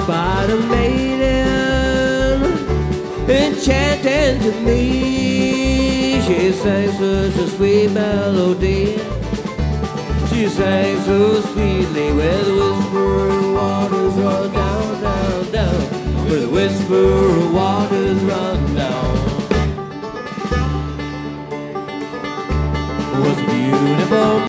spider maiden enchanting to me. She sang such a sweet melody. She sang so sweetly where the whispering waters run down, down, down. Where the whispering waters run down. It was beautiful.